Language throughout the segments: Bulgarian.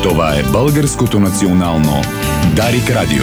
Това е Българското национално Дарик Радио.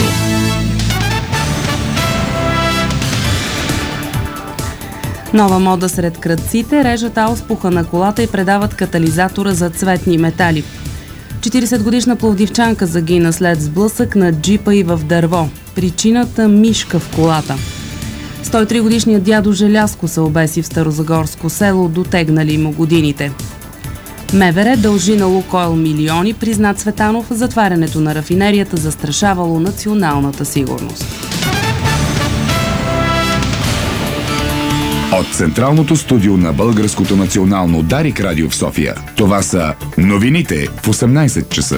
Нова мода сред крадците, режат ауспуха на колата и предават катализатора за цветни метали. 40-годишна пловдивчанка загина след сблъсък на джипа и в дърво. Причината – мишка в колата. 103-годишният дядо Желязко се обеси в Старозагорско село, дотегнали му годините. МВР дължи на Лукойл милиони, призна Цветанов, затварянето на рафинерията застрашавало националната сигурност. От Централното студио на Българското национално Дарик Радио в София. Това са новините в 18 часа.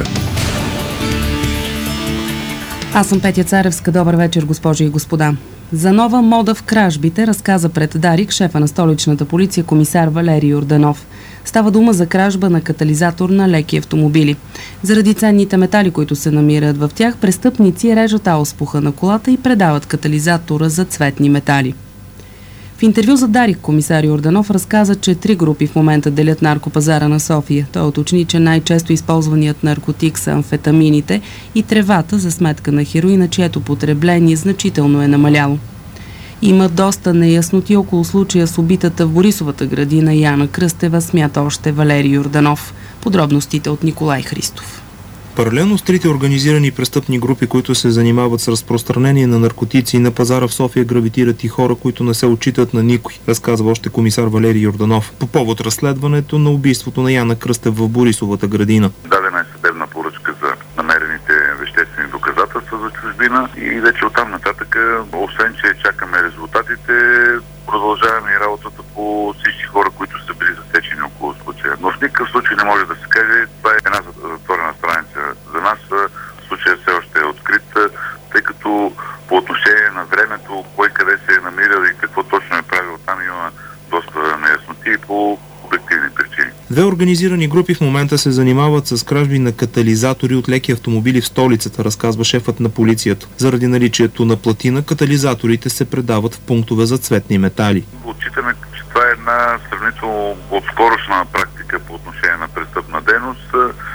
Аз съм Петя Царевска. Добър вечер, госпожи и господа. За нова мода в кражбите разказа пред Дарик шефа на столичната полиция комисар Валери Йорданов. Става дума за кражба на катализатор на леки автомобили. Заради ценните метали, които се намират в тях, престъпници режат ауспуха на колата и предават катализатора за цветни метали. В интервю за Дарик комисар Йорданов разказа, че 3 групи в момента делят наркопазара на София. Той уточни, че най-често използваният наркотик са амфетамините и тревата за сметка на хероина, чието потребление значително е намаляло. Има доста неясноти около случая с убитата в Борисовата градина Яна Кръстева, смята още Валери Йорданов. Подробностите от Николай Христов. Паралелно с трите организирани престъпни групи, които се занимават с разпространение на наркотици на пазара в София, гравитират и хора, които не се отчитат на никой, разказва още комисар Валери Йорданов по повод разследването на убийството на Яна Кръстев в Борисовата градина. Дадена е съдебна поръчка за намерените веществени доказателства за чужбина и вече оттам нататък, освен че чакаме резултатите, продължаваме и работата по всички хора, които са били засечени около случая. Но в никакъв случай не може да се каже, това е една затворена страница за нас. Случая все още е открит, тъй като по отношение на времето, кой къде се е намирал и какво точно е правил там, има доста неясноти по обективни причини. Две организирани групи в момента се занимават с кражби на катализатори от леки автомобили в столицата, разказва шефът на полицията. Заради наличието на платина, катализаторите се предават в пунктове за цветни метали. Отчитаме, че това е една сравнително отскорошна практика по отношение на престъпна дейност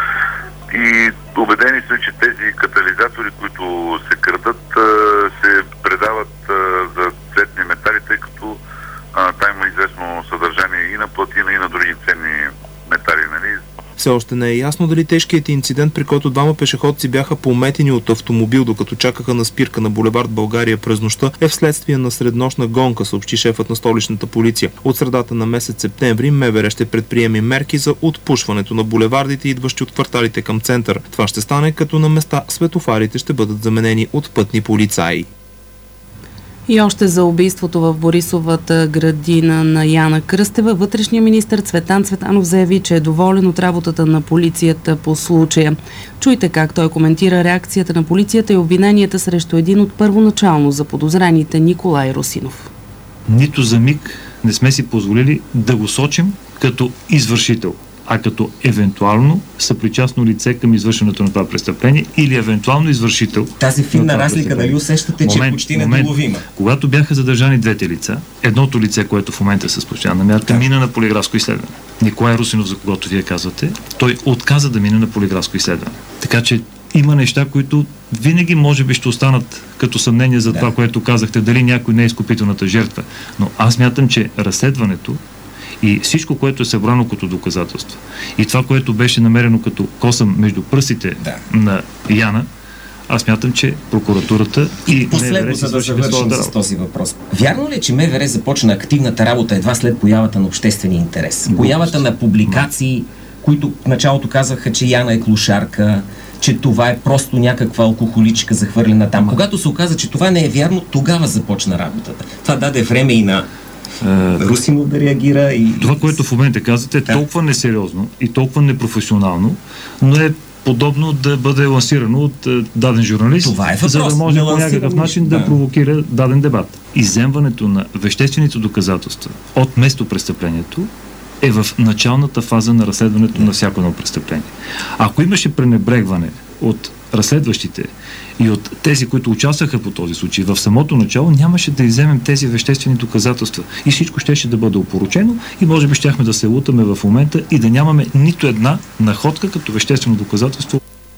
и убедени сме, че тези катализатори, които се крадат, се предават за цветни метали, тъй като там има известно съдържание и на платина, и на други ценни метали, нали? Все още не е ясно дали тежкият инцидент, при който двама пешеходци бяха пометени от автомобил, докато чакаха на спирка на булевард България през нощта, е вследствие на среднощна гонка, съобщи шефът на столичната полиция. От средата на месец септември МВР ще предприеме мерки за отпушването на булевардите, идващи от кварталите към център. Това ще стане, като на места светофарите ще бъдат заменени от пътни полицаи. И още за убийството в Борисовата градина на Яна Кръстева, вътрешният министър Цветан Цветанов заяви, че е доволен от работата на полицията по случая. Чуйте как той коментира реакцията на полицията и обвиненията срещу един от първоначално заподозрените Николай Русинов. Нито за миг не сме си позволили да го сочим като извършител, а като евентуално съпричастно лице към извършването на това престъпление или евентуално извършител. Тази финна разлика, дали усещате, че почти недоловима? Когато бяха задържани двете лица, едното лице, което в момента е с постоянна мярка, мина на полиграфско изследване. Николай Русинов, за когото вие казвате, той отказа да мине на полиграфско изследване. Така че има неща, които винаги може би ще останат като съмнение за това, което казахте, дали някой не е изкупителната жертва. Но аз мятам, че разследването и всичко, което е събрано като доказателство и това, което беше намерено като косъм между пръстите на Яна, аз мятам, че прокуратурата и последно, за да завършим с този въпрос. Вярно ли е, че МВР започна активната работа едва след появата на обществения интерес? Появата на публикации, които в началото казаха, че Яна е клошарка, че това е просто някаква алкохоличка захвърлена там. Когато се оказа, че това не е вярно, тогава започна работата. Това даде време и на Русинов да реагира. Това, което в момента казвате, е толкова несериозно и толкова непрофесионално, но е подобно да бъде лансирано от даден журналист, това е въпрос, за да може по някакъв начин да провокира даден дебат. Изземването на веществените доказателства от местопрестъплението е в началната фаза на разследването на всяко едно престъпление. Ако имаше пренебрегване от разследващите и от тези, които участваха по този случай, в самото начало нямаше да изземем тези веществени доказателства. И всичко щеше да бъде опорочено и може би щяхме да се лутаме в момента и да нямаме нито една находка като веществено доказателство.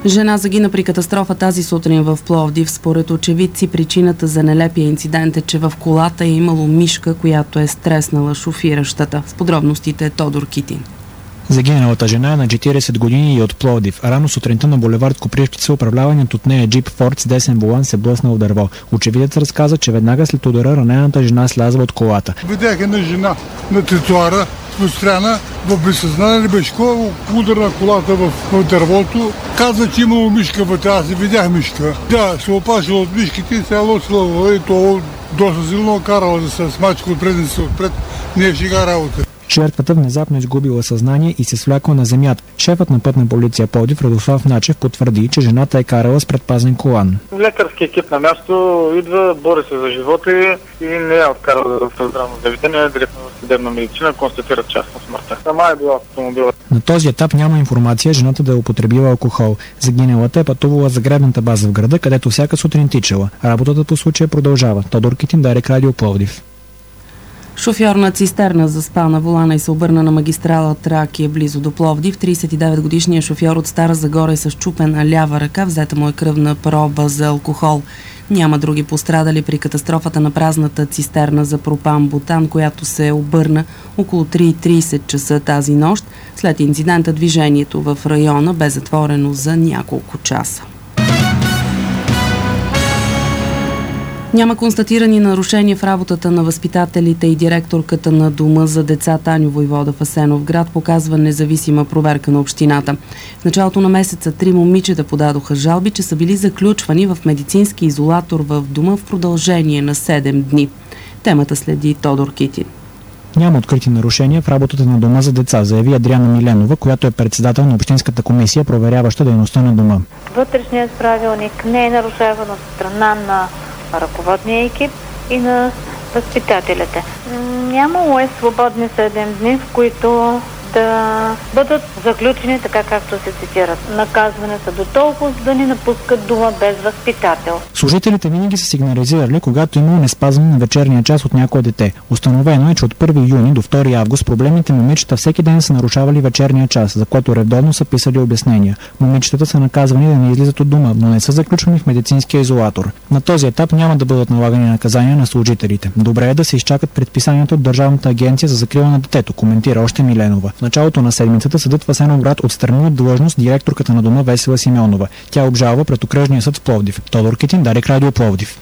Жена загина при катастрофа тази сутрин в Пловдив. Според очевидци причината за нелепия инцидент е, че в колата е имало мишка, която е стреснала шофиращата. С подробностите Тодор Китин. Загиналата жена е на 40 години и от Пловдив. Рано сутринта на булевард Копривщица управляваният от нея джип Форд с десен волан се блъснал в дърво. Очевидец разказа, че веднага след удара ранената жена слязва от колата. Видях една жена на тротуара, постряна, в безсъзнание беше удар на колата в дървото. Каза, че имало мишка вътре, аз видях мишка. Да, се опашила от мишките и се лоцила и то доста силно карала да се смачка отпред и се отпред. Не е шега работа. Жертвата внезапно изгубила съзнание и се свлякла на земята. Шефът на пътна полиция Пловдив Радослав Начев потвърди, че жената е карала с предпазен колан. Лекарски екип на място идва, бори се за живота и не я откарал в здравно заведение, директно в съдебна медицина, констатират част на смъртта. Сама е била автомобила. На този етап няма информация жената да е употребила алкохол. Загиналата е пътувала за гребната база в града, където всяка сутрин тичала. Работата по случая продължава. Тодор Китин, Дарик Радио, Пловдив. Шофьор на цистерна заспа на волана и се обърна на магистрала Тракия близо до Пловдив. 39-годишният шофьор от Стара Загора е с счупена лява ръка. Взета му е кръвна проба за алкохол. Няма други пострадали при катастрофата на празната цистерна за пропан-бутан, която се обърна около 3:30 часа тази нощ. След инцидента движението в района бе затворено за няколко часа. Няма констатирани нарушения в работата на възпитателите и директорката на Дома за деца Таню Войвода в Асеновград, показва независима проверка на общината. В началото на месеца 3 момичета подадоха жалби, че са били заключвани в медицински изолатор в дома в продължение на 7 дни. Темата следи Тодор Китин. Няма открити нарушения в работата на Дома за деца, заяви Адриана Миленова, която е председател на Общинската комисия, проверяваща дейността на дома. Вътрешният правилник не е нарушаван от страна на ръководния екип и на възпитателите. Нямало е свободни 7 дни, в които да бъдат заключени така, както се цитират. Наказване са до толкова да ни напускат дома без възпитател. Служителите винаги са сигнализирали, когато имало неспазване на вечерния час от някое дете. Установено е, че от 1 юни до 2 август проблемните момичета всеки ден са нарушавали вечерния час, за което редовно са писали обяснения. Момичетата са наказвани да не излизат от дома, но не са заключвани в медицинския изолатор. На този етап няма да бъдат налагани наказания на служителите. Добре е да се изчакат предписанията от Държавната агенция за закрила на детето, коментира още Миленова. В началото на седмицата съдът в Асеновград отстрани от длъжност директорката на дома Весела Симеонова. Тя обжалва пред окръжния съд в Пловдив. Тодор Китин, Дарик Радио, Пловдив.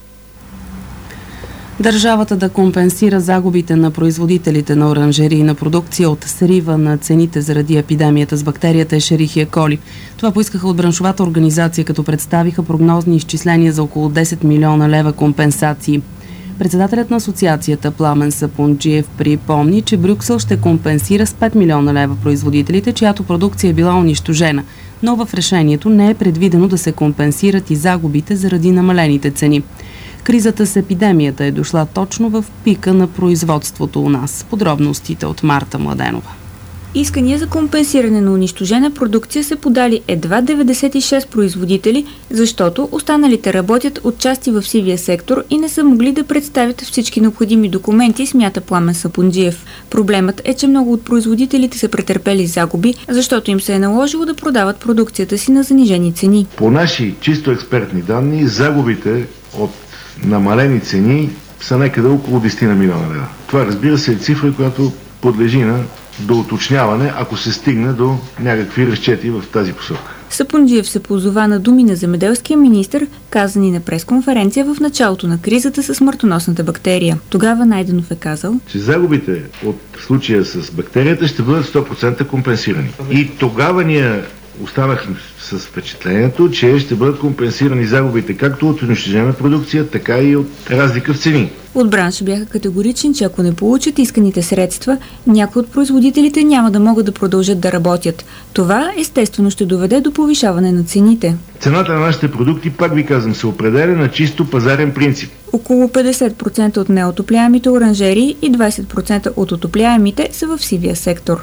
Държавата да компенсира загубите на производителите на оранжерийна продукция от срива на цените заради епидемията с бактерията Ешерихия коли. Това поискаха от браншовата организация, като представиха прогнозни изчисления за около 10 милиона лева компенсации. Председателят на асоциацията Пламен Сапунджиев припомни, че Брюксел ще компенсира с 5 милиона лева производителите, чиято продукция е била унищожена, но в решението не е предвидено да се компенсират и загубите заради намалените цени. Кризата с епидемията е дошла точно в пика на производството у нас. Подробностите от Марта Младенова. Искания за компенсиране на унищожена продукция са подали едва 96 производители, защото останалите работят отчасти в сивия сектор и не са могли да представят всички необходими документи, смята Пламен Сапунджиев. Проблемът е, че много от производителите са претърпели загуби, защото им се е наложило да продават продукцията си на занижени цени. По наши чисто експертни данни, загубите от намалени цени са някъде около 10 милиона лева. Това, разбира се, е цифра, която подлежи на доуточняване, ако се стигне до някакви разчети в тази посока. Сапунджиев се позова на думи на земеделския министър, казани на пресконференция в началото на кризата с смъртоносната бактерия. Тогава Найденов е казал, че загубите от случая с бактерията ще бъдат 100% компенсирани. И тогава ние останахме с впечатлението, че ще бъдат компенсирани загубите както от унищожена продукция, така и от разлика в цени. От бранша бяха категорични, че ако не получат исканите средства, някои от производителите няма да могат да продължат да работят. Това естествено ще доведе до повишаване на цените. Цената на нашите продукти, пак ви казвам, се определя на чисто пазарен принцип. Около 50% от неотопляемите оранжерии и 20% от отопляемите са в сивия сектор.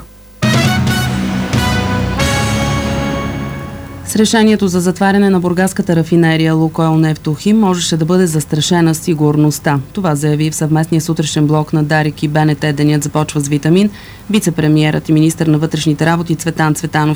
С решението за затваряне на бургаската рафинерия Лукойл Нефтохим можеше да бъде застрашена сигурността. Това заяви в съвместния сутрешен блок на Дарик и БНТ. Денят започва с витамин вицепремиерът и министър на вътрешните работи Цветан Цветанов.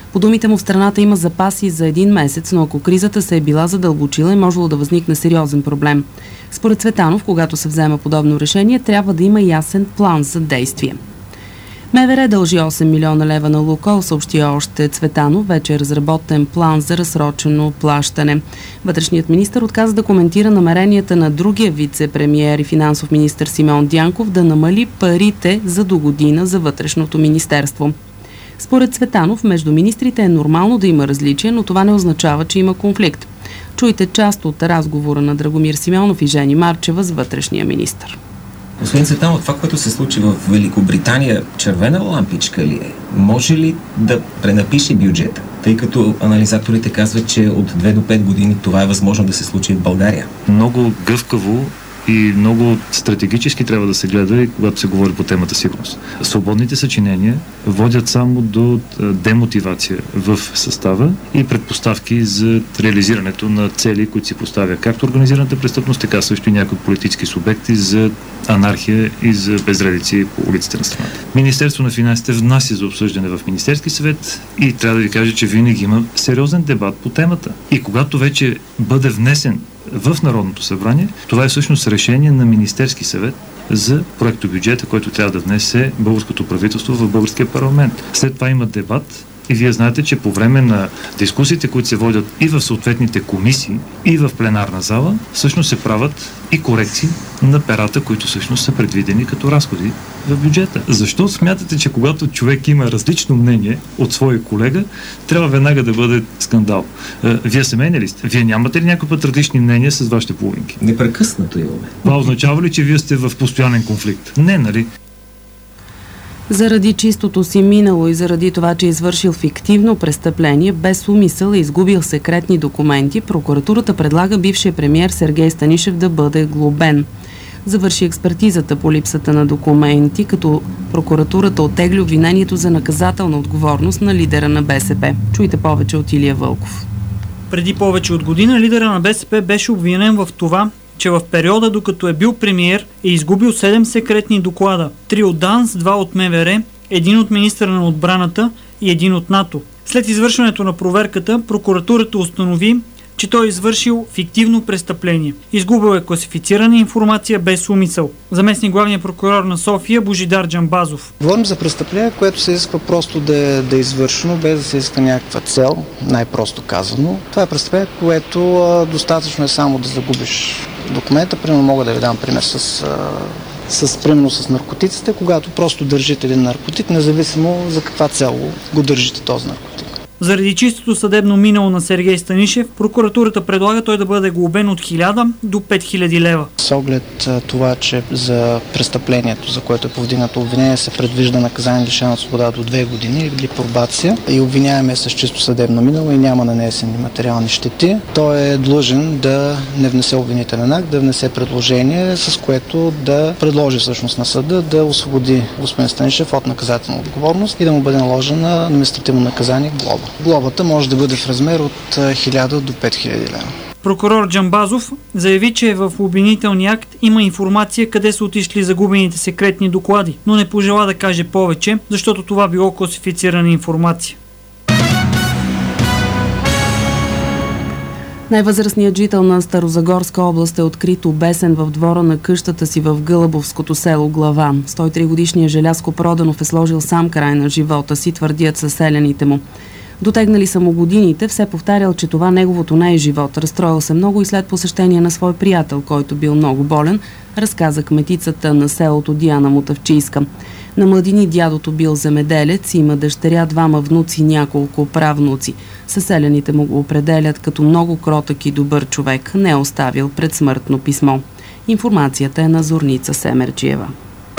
По думите му, в страната има запаси за 1 месец, но ако кризата се е била задълбочила, е можело да възникне сериозен проблем. Според Цветанов, когато се взема подобно решение, трябва да има ясен план за действие. МВР дължи 8 милиона лева на Лукойл, съобщи още Цветанов. Вече е разработен план за разсрочено плащане. Вътрешният министър отказа да коментира намеренията на другия вице-премиер и финансов министър Симеон Дянков да намали парите за догодина за вътрешното министерство. Според Цветанов, между министрите е нормално да има различия, но това не означава, че има конфликт. Чуйте част от разговора на Драгомир Симеонов и Жени Марчева с вътрешния министър. Господин Цветанов, това, което се случи в Великобритания, червена лампичка ли е? Може ли да пренапише бюджета? Тъй като анализаторите казват, че от 2 до 5 години това е възможно да се случи в България. Много гъвкаво и много стратегически трябва да се гледа, и когато се говори по темата сигурност. Свободните съчинения водят само до демотивация в състава и предпоставки за реализирането на цели, които си поставя както организираната престъпност, така също и някои политически субекти за анархия и за безредици по улиците на страната. Министерство на финансите внася за обсъждане в Министерски съвет и трябва да ви кажа, че винаги има сериозен дебат по темата. И когато вече бъде внесен в Народното събрание, това е всъщност решение на Министерски съвет за проектобюджета, който трябва да внесе българското правителство в българския парламент. След това има дебат и вие знаете, че по време на дискусиите, които се водят и в съответните комисии, и в пленарна зала, всъщност се правят и корекции на перата, които всъщност са предвидени като разходи в бюджета. Защо смятате, че когато човек има различно мнение от своя колега, трябва веднага да бъде скандал? Вие семейни ли сте? Вие нямате ли някой път различни мнения с вашите половинки? Непрекъснато имаме. Това означава ли, че вие сте в постоянен конфликт? Не, нали? Заради чистото си минало и заради това, че е извършил фиктивно престъпление, без умисъл и изгубил секретни документи, прокуратурата предлага бившия премиер Сергей Станишев да бъде глобен. Завърши експертизата по липсата на документи, като прокуратурата оттегли обвинението за наказателна отговорност на лидера на БСП. Чуйте повече от Илия Вълков. Преди повече от година лидера на БСП беше обвинен в това, че в периода, докато е бил премиер, е изгубил 7 секретни доклада. 3 от ДАНС, 2 от МВР, 1 от министъра на отбраната и 1 от НАТО. След извършването на проверката, прокуратурата установи, че той е извършил фиктивно престъпление. Изгубил е класифицирана информация без умисъл. Заместник главния прокурор на София Божидар Джамбазов. Говорим за престъпление, което се изисква просто да е извършено, без да се иска някаква цел, най-просто казано. Това е престъпление, което достатъчно е само да загубиш документа. Примерно мога да ви дам пример примерно с наркотиците, когато просто държите един наркотик, независимо за каква цел го държите този наркотик. Заради чистото съдебно минало на Сергей Станишев, прокуратурата предлага той да бъде глобен от 1000 до 5000 лева. С оглед това, че за престъплението, за което е повдигнато обвинение, се предвижда наказание лишаване от свобода до 2 години или пробация и обвиняем е с чисто съдебно минало и няма нанесени материални щети, той е длъжен да не внесе обвинителен акт, да внесе предложение, с което да предложи всъщност на съда да освободи господин Станишев от наказателна отговорност и да му бъде наложено административно наказание глоба. Глобата може да бъде в размер от 1000 до 5000 лева. Прокурор Джамбазов заяви, че в обвинителния акт има информация къде са отишли загубените секретни доклади, но не пожела да каже повече, защото това било класифицирана информация. Най-възрастният жител на Старозагорска област е открит обесен в двора на къщата си в Гълъбовското село Глава. 103-годишният Желязко Проданов е сложил сам край на живота си, твърдят съселяните му. Дотегнали са му годините, все повтарял, че това неговото не е живот. Разстроил се много и след посещение на свой приятел, който бил много болен, разказа кметицата на селото Диана Мутавчийска. На младини дядото бил земеделец, има дъщеря, 2 внуци, няколко правнуци. Съселяните му го определят като много кротък и добър човек, не е оставил предсмъртно писмо. Информацията е на Зорница Семерджиева.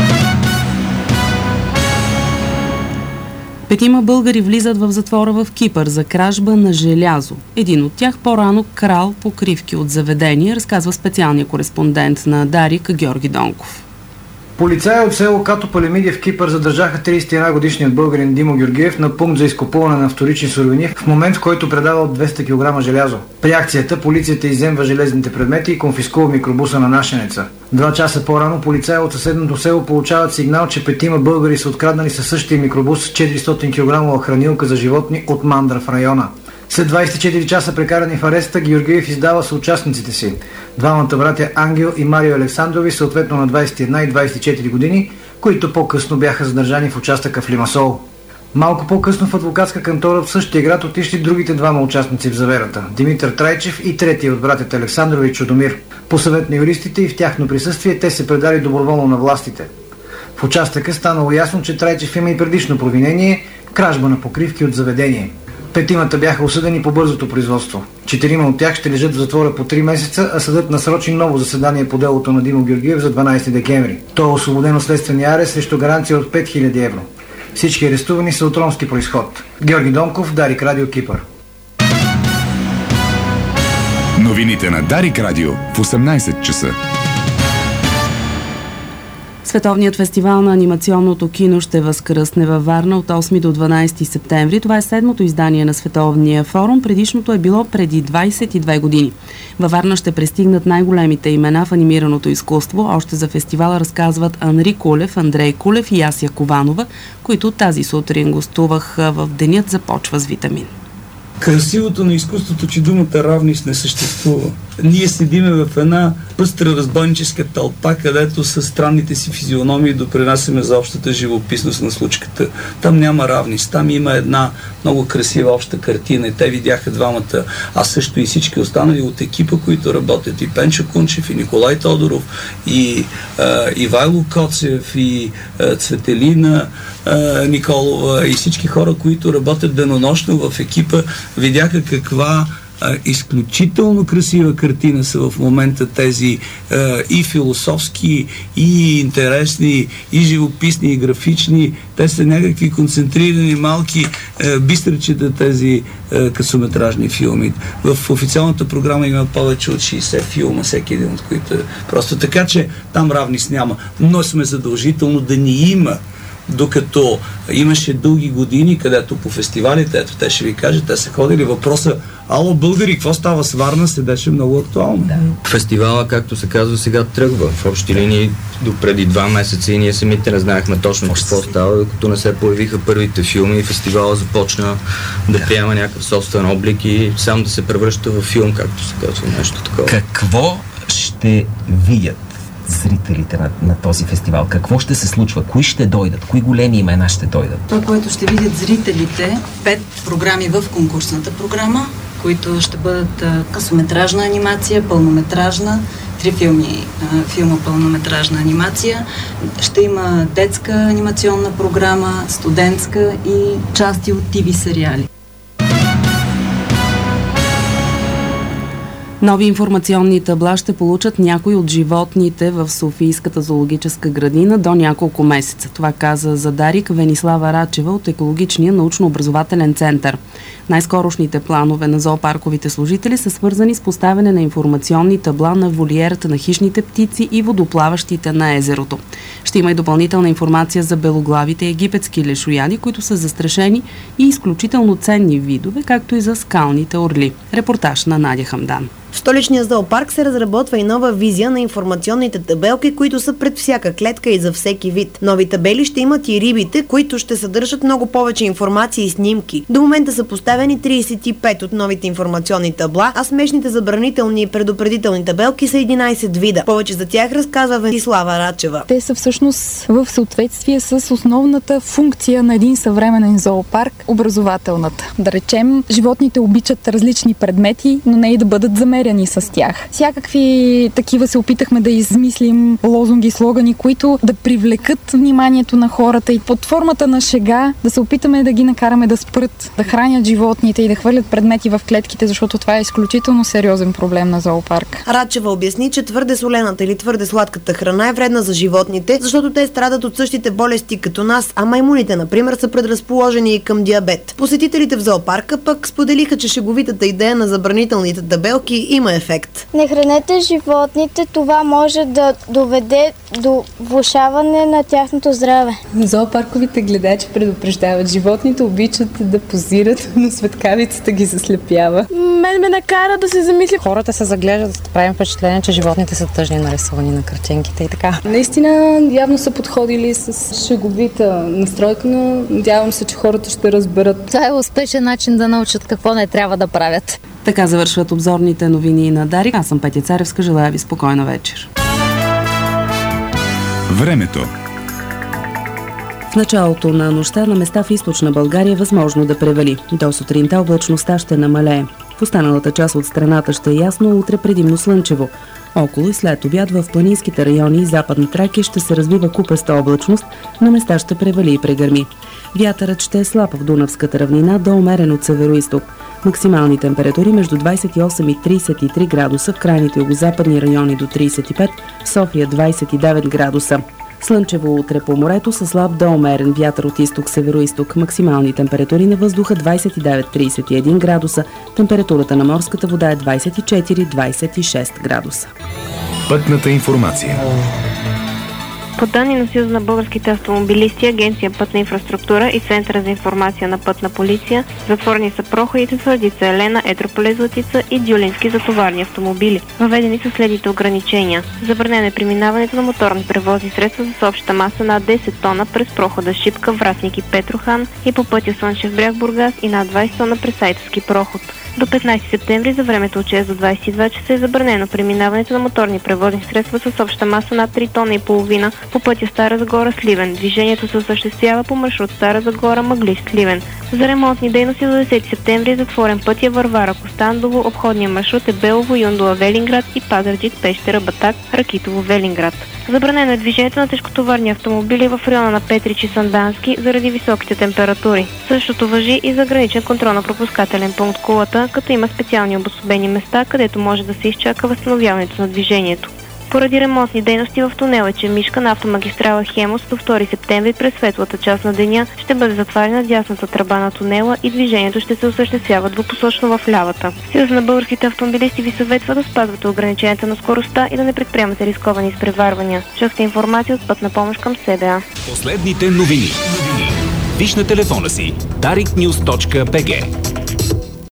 5 българи влизат в затвора в Кипър за кражба на желязо. Един от тях по-рано крал покривки от заведения, разказва специалния кореспондент на Дарик Георги Донков. Полицаи от село Като Палемидия в Кипър задържаха 31-годишният българин Димо Георгиев на пункт за изкупуване на вторични суровини в момент, в който предавал 200 кг желязо. При акцията полицията изземва железните предмети и конфискува микробуса на нашенеца. 2 часа по-рано полицаи от съседното село получават сигнал, че 5 българи са откраднали със същия микробус 400 кг хранилка за животни от Мандра в района. След 24 часа прекарани в ареста, Георгиев издава съучастниците си. Двамата братя Ангел и Марио Александрови, съответно на 21 и 24 години, които по-късно бяха задържани в участъка в Лимасол. Малко по-късно в адвокатска кантора в същия град отишли другите двама участници в заверата – Димитър Трайчев и третия от братята Александрови Чудомир. По съвет на юристите и в тяхно присъствие те се предали доброволно на властите. В участъка станало ясно, че Трайчев има и предишно провинение – кражба на покривки от заведение. 5 бяха осъдени по бързото производство. 4 от тях ще лежат в затвора по 3 месеца, а съдът насрочи ново заседание по делото на Димо Георгиев за 12 декември. Той е освободен от следствения арест срещу гаранция от 5000 евро. Всички арестувани са от ромски произход. Георги Донков, Дарик Радио, Кипър. Новините на Дарик Радио в 18 часа. Световният фестивал на анимационното кино ще възкръсне във Варна от 8 до 12 септември. Това е 7-то издание на Световния форум. Предишното е било преди 22 години. Във Варна ще пристигнат най-големите имена в анимираното изкуство. Още за фестивала разказват Анри Кулев, Андрей Кулев и Ася Кованова, които тази сутрин гостуваха в Денят започва с витамин. Красивото на изкуството, че думата равнист не съществува. Ние седиме в една пъстра разбойническа тълпа, където с странните си физиономии допринасяме за общата живописност на случката. Там няма равнист, там има една много красива обща картина и те видяха двамата, а също и всички останали от екипа, които работят, и Пенчо Кунчев, и Николай Тодоров, и Ивайло Коцев, и Цветелина Николова, и всички хора, които работят денонощно в екипа, видяха каква изключително красива картина са в момента тези и философски, и интересни, и живописни, и графични. Те са някакви концентрирани малки бистричета, тези късометражни филми. В официалната програма има повече от 60 филма, всеки един от които просто така, че там равнист няма. Но сме задължително да ни има. Докато имаше дълги години, където по фестивалите, ето те ще ви кажат, те са ходили, въпроса ало българи, какво става с Варна, седеше много актуално. Фестивала, както се казва, сега тръгва. В общи линии до преди 2 месеца и ние самите не знаехме точно какво става, докато не се появиха първите филми и фестивала започна да приема някакъв собствен облик и сам да се превръща в филм, както се казва, нещо такова. Какво ще видят зрителите на този фестивал? Какво ще се случва? Кои ще дойдат? Кои големи имена ще дойдат? Това, което ще видят зрителите, 5 програми в конкурсната програма, които ще бъдат късометражна анимация, пълнометражна, 3 филма пълнометражна анимация. Ще има детска анимационна програма, студентска и части от ТВ сериали. Нови информационни табла ще получат някои от животните в Софийската зоологическа градина до няколко месеца. Това каза за Дарик Венислава Рачева от Екологичния научно-образователен център. Най-скорошните планове на зоопарковите служители са свързани с поставяне на информационни табла на волиерата на хищните птици и водоплаващите на езерото. Ще има и допълнителна информация за белоглавите египетски лешояди, които са застрашени и изключително ценни видове, както и за скалните орли. Репортаж на Надя Хамдан. В столичния зоопарк се разработва и нова визия на информационните табелки, които са пред всяка клетка и за всеки вид. Нови табели ще имат и рибите, които ще съдържат много повече информация и снимки. До момента са поставени 35 от новите информационни табла, а смешните забранителни и предупредителни табелки са 11 вида. Повече за тях разказва Венислава Рачева. Те са всъщност в съответствие с основната функция на един съвременен зоопарк – образователната. Да речем, животните обичат различни предмети, но не и да бъдат замерени с тях. Всякакви такива се опитахме да измислим лозунги, слогани, които да привлекат вниманието на хората и под формата на шега да се опитаме да ги накараме да спрат, да хранят животните и да хвърлят предмети в клетките, защото това е изключително сериозен проблем на зоопарк. Рачева обясни, че твърде солената или твърде сладката храна е вредна за животните, защото те страдат от същите болести като нас, а маймуните, например, са предразположени и към диабет. Посетителите в зоопарка пък споделиха, че шеговитата идея на забранителните табелки има ефект. Не хранете животните, това може да доведе до влошаване на тяхното здраве. Зоопарковите гледачи предупреждават, животните обичат да позират, но светкавицата ги заслепява. Мен ме накара да се замисля. Хората се заглеждат, да правим впечатление, че животните са тъжни нарисувани на картинките и така. Наистина явно са подходили с шеговита настройка, но надявам се, че хората ще разберат. Това е успешен начин да научат какво не трябва да правят. Така завършват обзорните новини на Дарик. Аз съм Петя Царевска, желая ви спокойна вечер. Времето. В началото на нощта на места в източна България е възможно да превали. До сутринта облачността ще намалее. В останалата част от страната ще е ясно, утре предимно слънчево. Около и след обяд в планинските райони и Западна Тракия ще се развива купеста облачност, на места ще превали и прегърми. Вятърът ще е слаб в Дунавската равнина до умерен от североизток. Максимални температури между 28 и 33 градуса, в крайните югозападни райони до 35, в София 29 градуса. Слънчево утре по морето със слаб до умерен вятър от изток-североизток. Максимални температури на въздуха 29-31 градуса. Температурата на морската вода е 24-26 градуса. Пътната информация. По данни на Съюза на българските автомобилисти, Агенция Пътна инфраструктура и Центъра за информация на Пътна полиция, затворени са проходите Твърдица Елена, Етрополе Златица и Дюлински за товарни автомобили. Въведени са следните ограничения. Забранено е преминаването на моторни превозни средства с обща маса над 10 тона през прохода Шипка, Вратник и Петрохан и по пътя Слънчев бряг, Бургас и над 20 тона през Айтовски проход. До 15 септември за времето от 6 до 22 часа е забранено преминаването на моторни превозни средства с обща маса над 3 тона и половина по пътя Стара Загора – Сливен. Движението се осъществява по маршрут Стара Загора – Мъглиж – Сливен. За ремонтни дейности до 10 септември е затворен пътя Варвара – Костандово, обходният маршрут е Белово – Юндола – Велинград и Пазарджик – Пещера – Батак – Ракитово – Велинград. Забранено е движението на тежкотоварни автомобили в района на Петрич и Сандански заради високите температури. Същото важи и за граничен контролно-пропускателен пункт Кулата, като има специални обособени места, където може да се изчака възстановяването на движението. Поради ремонтни дейности в тунел Ечемишка на автомагистрала Хемус до 2 септември през светлата част на деня ще бъде затварена дясната тръба на тунела и движението ще се осъществява двупосочно в лявата. Съюз на българските автомобилисти ви съветва да спазвате ограниченията на скоростта и да не предприемате рисковани изпреварвания. Чухте информация от Пътна помощ към СБА. Последните новини. Виж на телефона си dariknews.bg.